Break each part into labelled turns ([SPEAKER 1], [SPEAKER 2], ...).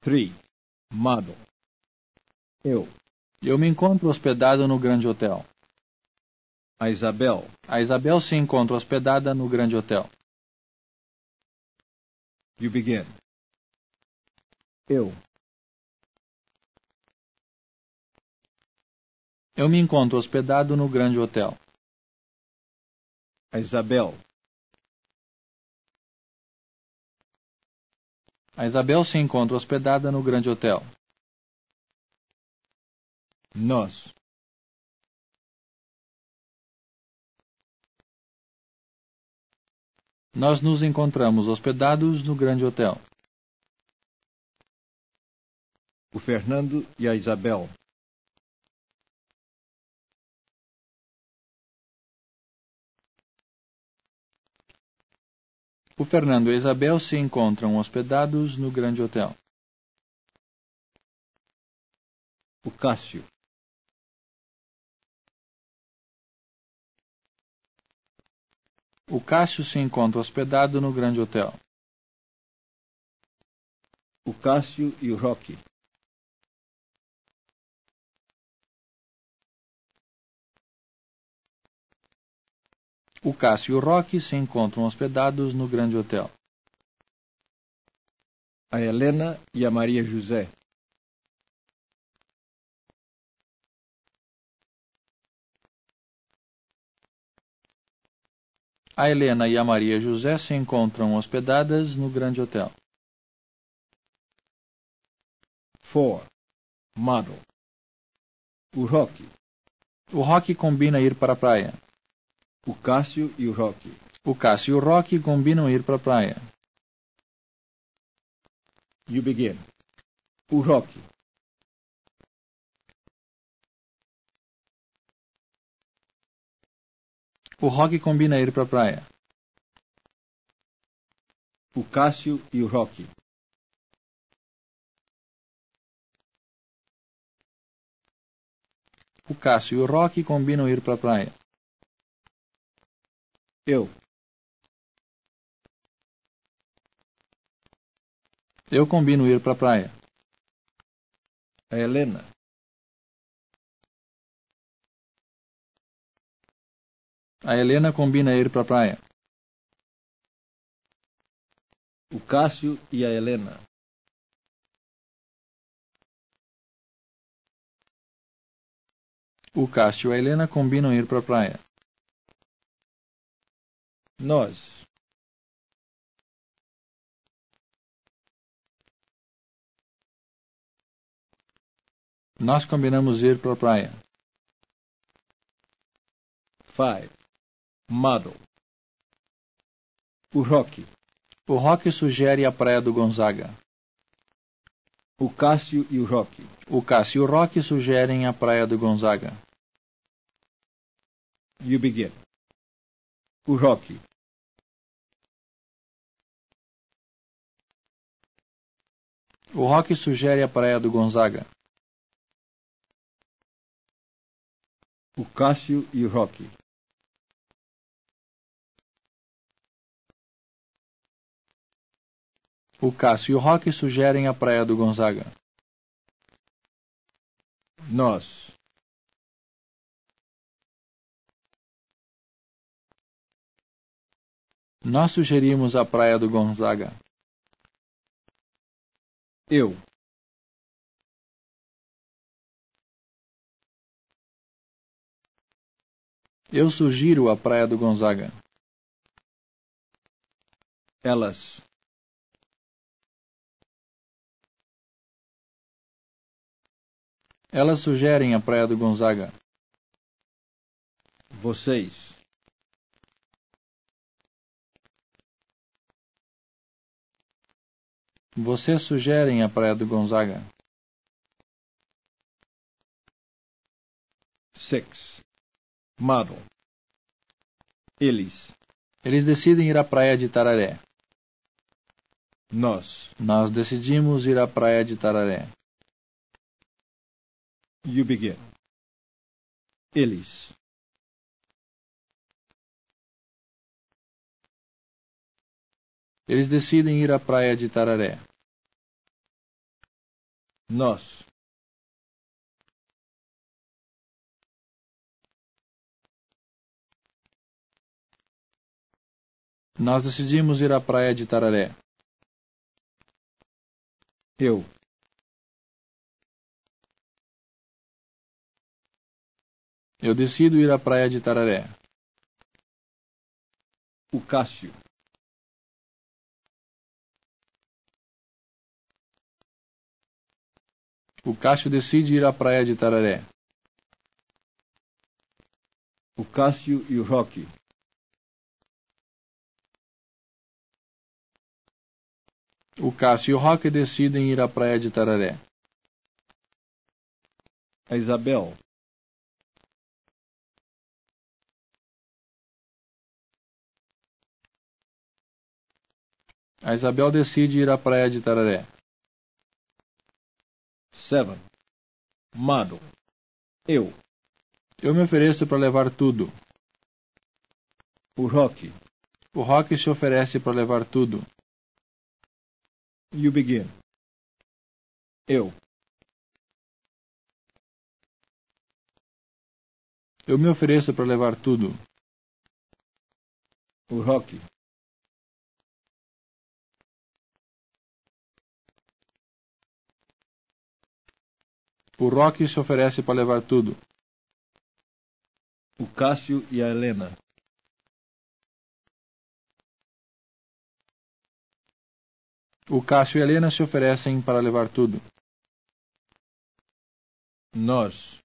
[SPEAKER 1] 3. Model.
[SPEAKER 2] Eu me encontro hospedado no Grande Hotel.
[SPEAKER 1] A Isabel.
[SPEAKER 2] A Isabel se encontra hospedada no Grande Hotel.
[SPEAKER 1] You begin.
[SPEAKER 2] Eu me encontro hospedado no Grande Hotel.
[SPEAKER 1] A Isabel.
[SPEAKER 2] A Isabel se encontra hospedada no Grande Hotel.
[SPEAKER 1] Nós.
[SPEAKER 2] Nós nos encontramos hospedados no Grande Hotel.
[SPEAKER 1] O Fernando e a Isabel.
[SPEAKER 2] O Fernando e a Isabel se encontram hospedados no Grande Hotel.
[SPEAKER 1] O Cássio.
[SPEAKER 2] O Cássio se encontra hospedado no Grande Hotel.
[SPEAKER 1] O Cássio e o Roque.
[SPEAKER 2] O Cássio e o Roque se encontram hospedados no Grande Hotel.
[SPEAKER 1] A Helena e a Maria José.
[SPEAKER 2] A Helena e a Maria José se encontram hospedadas no Grande Hotel.
[SPEAKER 1] 4. Model. O Roque.
[SPEAKER 2] O Roque combina ir para a praia.
[SPEAKER 1] O Cássio e o Roque.
[SPEAKER 2] O Cássio e o Roque combinam ir para a praia.
[SPEAKER 1] You begin. O Roque.
[SPEAKER 2] O Roque combina ir para a praia.
[SPEAKER 1] O Cássio e o Roque.
[SPEAKER 2] O Cássio e o Roque combinam ir para a praia. Eu combino ir para a praia.
[SPEAKER 1] A Helena.
[SPEAKER 2] A Helena combina ir para a praia.
[SPEAKER 1] O Cássio e a Helena.
[SPEAKER 2] O Cássio e a Helena combinam ir para a praia.
[SPEAKER 1] Nós.
[SPEAKER 2] Nós combinamos ir para a praia.
[SPEAKER 1] 5. Model. O Roque.
[SPEAKER 2] O Roque sugere a praia do Gonzaga.
[SPEAKER 1] O Cássio e o Roque.
[SPEAKER 2] O Cássio e o Roque sugerem a praia do Gonzaga.
[SPEAKER 1] You begin. O Roque.
[SPEAKER 2] O Roque sugere a praia do Gonzaga.
[SPEAKER 1] O Cássio e o Roque.
[SPEAKER 2] O Cássio e o Roque sugerem a praia do Gonzaga.
[SPEAKER 1] Nós.
[SPEAKER 2] Nós sugerimos a praia do Gonzaga. Eu sugiro a praia do Gonzaga.
[SPEAKER 1] Elas.
[SPEAKER 2] Elas sugerem a praia do Gonzaga.
[SPEAKER 1] Vocês.
[SPEAKER 2] Vocês sugerem a praia do Gonzaga.
[SPEAKER 1] 6. Model. Eles.
[SPEAKER 2] Eles decidem ir à praia de Tararé.
[SPEAKER 1] Nós.
[SPEAKER 2] Nós decidimos ir à praia de Tararé.
[SPEAKER 1] You begin. Eles.
[SPEAKER 2] Eles decidem ir à praia de Tararé.
[SPEAKER 1] nós,
[SPEAKER 2] Nós decidimos ir à praia de Tararé.
[SPEAKER 1] eu,
[SPEAKER 2] Eu decido ir à praia de Tararé.
[SPEAKER 1] o Cássio,
[SPEAKER 2] O Cássio decide ir à praia de Tararé.
[SPEAKER 1] o Cássio e o Roque,
[SPEAKER 2] O Cássio e o Roque decidem ir à praia de Tararé.
[SPEAKER 1] a Isabel,
[SPEAKER 2] A Isabel decide ir à praia de Tararé.
[SPEAKER 1] 7, Mado, eu,
[SPEAKER 2] Eu me ofereço para levar tudo.
[SPEAKER 1] o Roque,
[SPEAKER 2] O Roque se oferece para levar tudo.
[SPEAKER 1] you begin, eu,
[SPEAKER 2] Eu me ofereço para levar tudo.
[SPEAKER 1] o Roque,
[SPEAKER 2] O Roque se oferece para levar tudo.
[SPEAKER 1] o Cássio e a Helena,
[SPEAKER 2] O Cássio e a Helena se oferecem para levar tudo.
[SPEAKER 1] nós,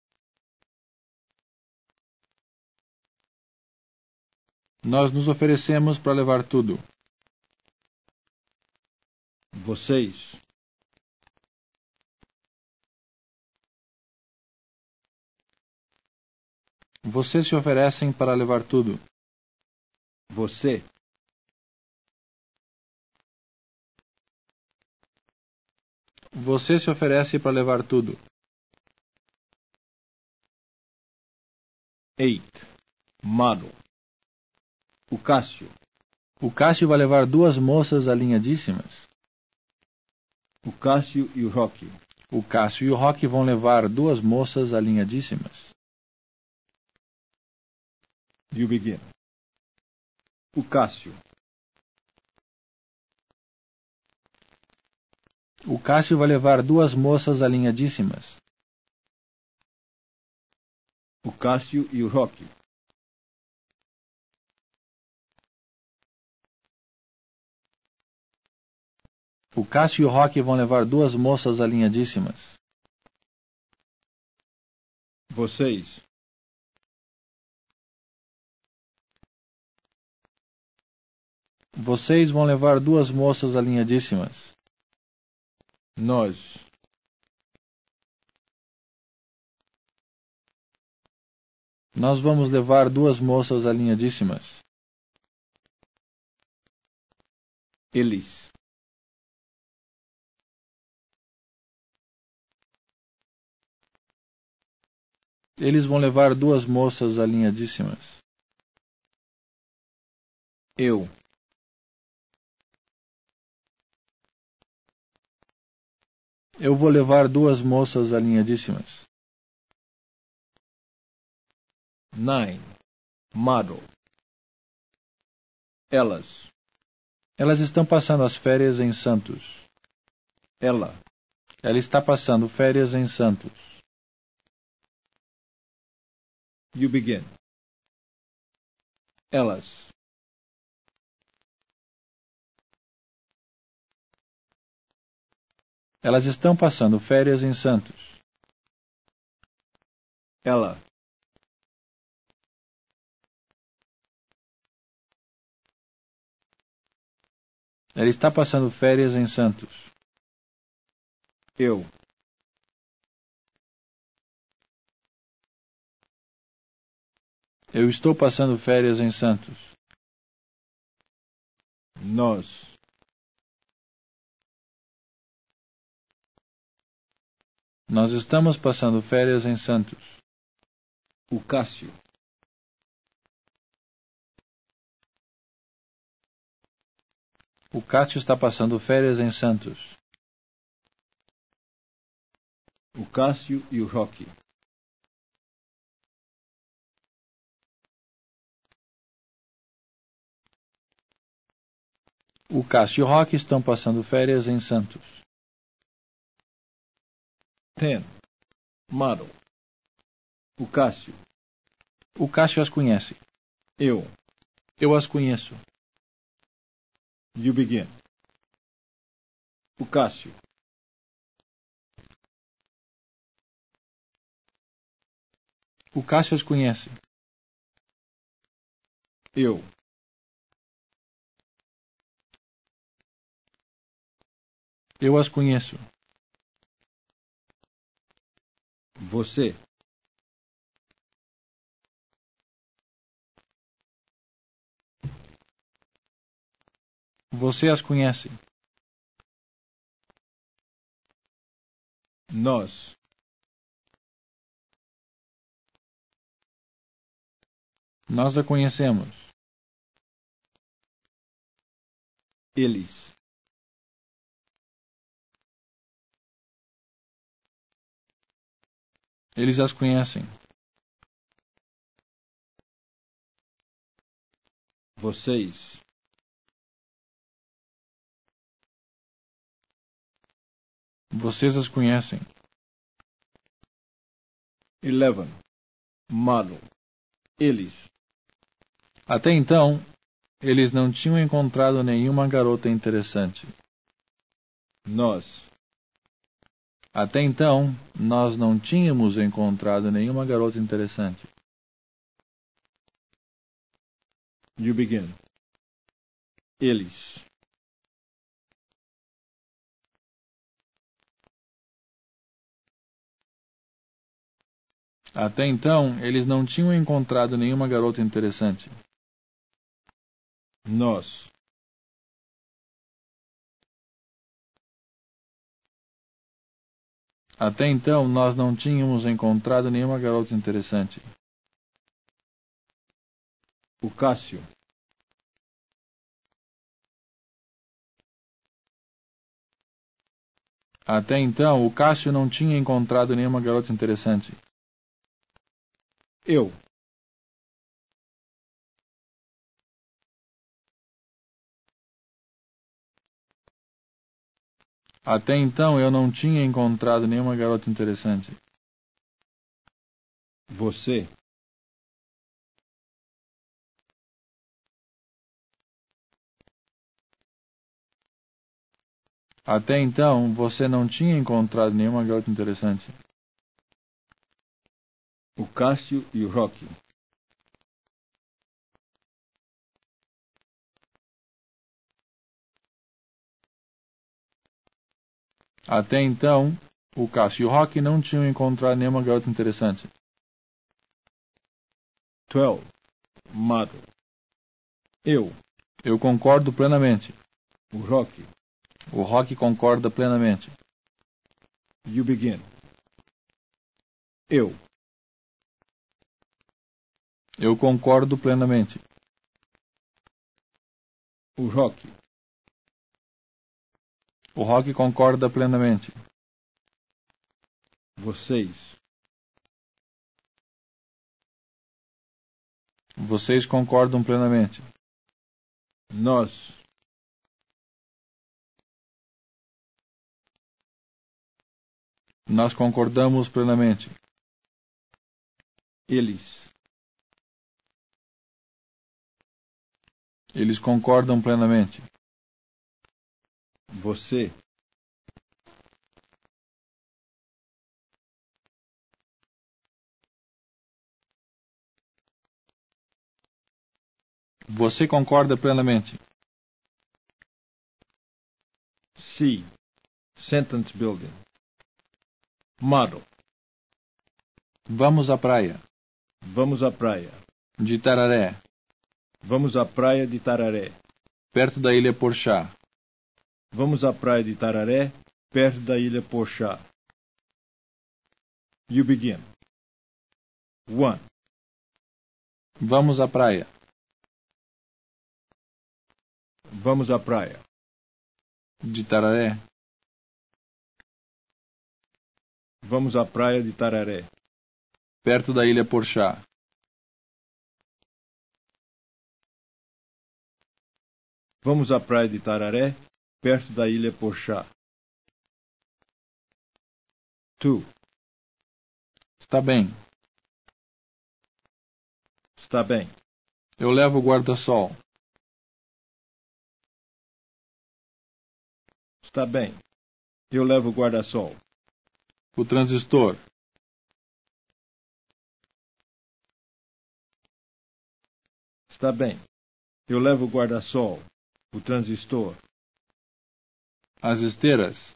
[SPEAKER 2] Nós nos oferecemos para levar tudo.
[SPEAKER 1] vocês,
[SPEAKER 2] Vocês se oferecem para levar tudo.
[SPEAKER 1] você,
[SPEAKER 2] Você se oferece para levar tudo.
[SPEAKER 1] 8, Mado, o Cássio,
[SPEAKER 2] O Cássio vai levar duas moças alinhadíssimas.
[SPEAKER 1] o Cássio e o Roque,
[SPEAKER 2] O Cássio e o Roque vão levar duas moças alinhadíssimas.
[SPEAKER 1] you begin, o Cássio,
[SPEAKER 2] O Cássio vai levar duas moças alinhadíssimas.
[SPEAKER 1] o Cássio e o Roque,
[SPEAKER 2] O Cássio e o Roque vão levar duas moças alinhadíssimas.
[SPEAKER 1] vocês,
[SPEAKER 2] Vocês vão levar duas moças alinhadíssimas.
[SPEAKER 1] nós,
[SPEAKER 2] Nós vamos levar duas moças alinhadíssimas.
[SPEAKER 1] eles,
[SPEAKER 2] Eles vão levar duas moças alinhadíssimas.
[SPEAKER 1] eu,
[SPEAKER 2] Eu vou levar duas moças alinhadíssimas.
[SPEAKER 1] 9, Mado, elas,
[SPEAKER 2] Elas estão passando as férias em Santos.
[SPEAKER 1] ela,
[SPEAKER 2] Ela está passando férias em Santos.
[SPEAKER 1] you begin, elas,
[SPEAKER 2] Elas estão passando férias em Santos.
[SPEAKER 1] ela,
[SPEAKER 2] Ela está passando férias em Santos.
[SPEAKER 1] eu,
[SPEAKER 2] Eu estou passando férias em Santos.
[SPEAKER 1] nós,
[SPEAKER 2] Nós estamos passando férias em Santos.
[SPEAKER 1] o Cássio,
[SPEAKER 2] O Cássio está passando férias em Santos.
[SPEAKER 1] O Cássio e o Roque.
[SPEAKER 2] O Cássio e o Roque estão passando férias em Santos.
[SPEAKER 1] 10. Model. O Cássio.
[SPEAKER 2] O Cássio as conhece.
[SPEAKER 1] Eu.
[SPEAKER 2] Eu as conheço.
[SPEAKER 1] You begin. O Cássio.
[SPEAKER 2] O Cássio as conhece.
[SPEAKER 1] Eu.
[SPEAKER 2] Eu as conheço.
[SPEAKER 1] Você.
[SPEAKER 2] Você as conhece.
[SPEAKER 1] Nós.
[SPEAKER 2] Nós a conhecemos.
[SPEAKER 1] Eles.
[SPEAKER 2] Eles as conhecem.
[SPEAKER 1] Vocês.
[SPEAKER 2] Vocês as conhecem.
[SPEAKER 1] 11. Model. Eles.
[SPEAKER 2] Até então, eles não tinham encontrado nenhuma garota interessante.
[SPEAKER 1] Nós.
[SPEAKER 2] Até então, nós não tínhamos encontrado nenhuma garota interessante.
[SPEAKER 1] You begin. Eles.
[SPEAKER 2] Até então, eles não tinham encontrado nenhuma garota interessante.
[SPEAKER 1] Nós.
[SPEAKER 2] Até então, nós não tínhamos encontrado nenhuma garota interessante.
[SPEAKER 1] O Cássio.
[SPEAKER 2] Até então, o Cássio não tinha encontrado nenhuma garota interessante.
[SPEAKER 1] Eu.
[SPEAKER 2] Até então, eu não tinha encontrado nenhuma garota interessante.
[SPEAKER 1] Você.
[SPEAKER 2] Até então, você não tinha encontrado nenhuma garota interessante.
[SPEAKER 1] O Cássio e o Roque.
[SPEAKER 2] Até então, o Cássio e o Roque não tinham encontrado nenhuma garota interessante.
[SPEAKER 1] 12. Model.
[SPEAKER 2] Eu concordo plenamente.
[SPEAKER 1] O Roque.
[SPEAKER 2] O Roque concorda plenamente.
[SPEAKER 1] You begin. Eu.
[SPEAKER 2] Eu concordo plenamente.
[SPEAKER 1] O Roque.
[SPEAKER 2] O Roque concorda plenamente.
[SPEAKER 1] Vocês.
[SPEAKER 2] Vocês concordam plenamente.
[SPEAKER 1] Nós.
[SPEAKER 2] Nós concordamos plenamente.
[SPEAKER 1] Eles.
[SPEAKER 2] Eles concordam plenamente.
[SPEAKER 1] Você.
[SPEAKER 2] Você concorda plenamente.
[SPEAKER 1] C. Sentence building. Model.
[SPEAKER 2] Vamos à praia.
[SPEAKER 1] Vamos à praia.
[SPEAKER 2] De Tararé.
[SPEAKER 1] Vamos à praia de Tararé.
[SPEAKER 2] Perto da ilha Porchá.
[SPEAKER 1] Vamos à praia de Tararé, perto da ilha Porchá. You begin. 1.
[SPEAKER 2] Vamos à praia.
[SPEAKER 1] Vamos à praia.
[SPEAKER 2] De Tararé.
[SPEAKER 1] Vamos à praia de Tararé.
[SPEAKER 2] Perto da ilha Porchá.
[SPEAKER 1] Vamos à praia de Tararé, perto da ilha Porchá. Tu.
[SPEAKER 2] Está bem.
[SPEAKER 1] Está bem.
[SPEAKER 2] Eu levo o guarda-sol.
[SPEAKER 1] Está bem. Eu levo o guarda-sol.
[SPEAKER 2] O transistor.
[SPEAKER 1] Está bem. Eu levo o guarda-sol. O transistor.
[SPEAKER 2] As esteiras.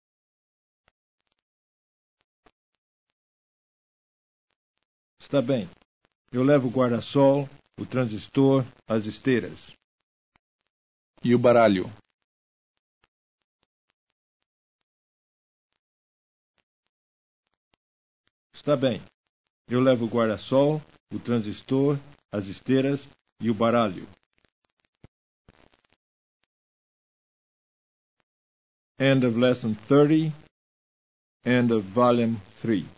[SPEAKER 1] Está bem. Eu levo o guarda-sol, o transistor, as esteiras.
[SPEAKER 2] E o baralho.
[SPEAKER 1] Está bem. Eu levo o guarda-sol, o transistor, as esteiras e o baralho. End of Lesson 30. End of Volume 3.